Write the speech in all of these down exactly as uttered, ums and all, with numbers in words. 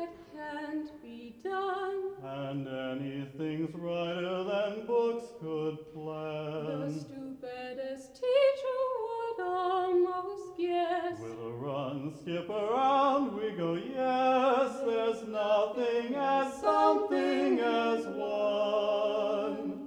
that can't be done. And anything's brighter than books could plan. The stupidest teacher would almost guess. With a run, skip around, we go, yes, there's nothing as something as one.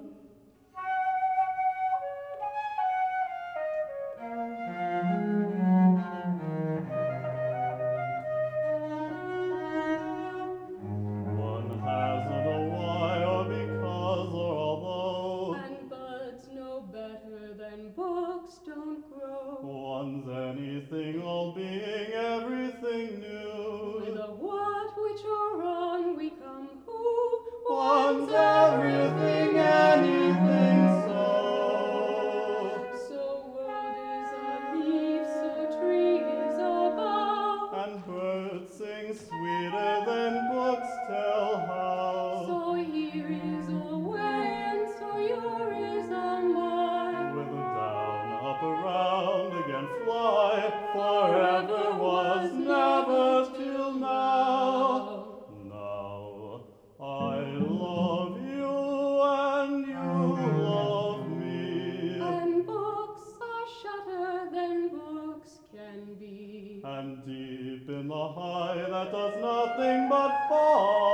One hasn't a why or because or although. And buds know better than books don't grow. One's anything, all being everything new. With a what which or on we come who. One's everything, anything so. So world is a leaf, so tree is a bough. And birds sing sweeter than books tell how. So here is a way, and so here is a mile. With a down, up, around, again fly, forever was never till now. Now I love you and you love me. And books are shorter than books can be. And deep in the high that does nothing but fall.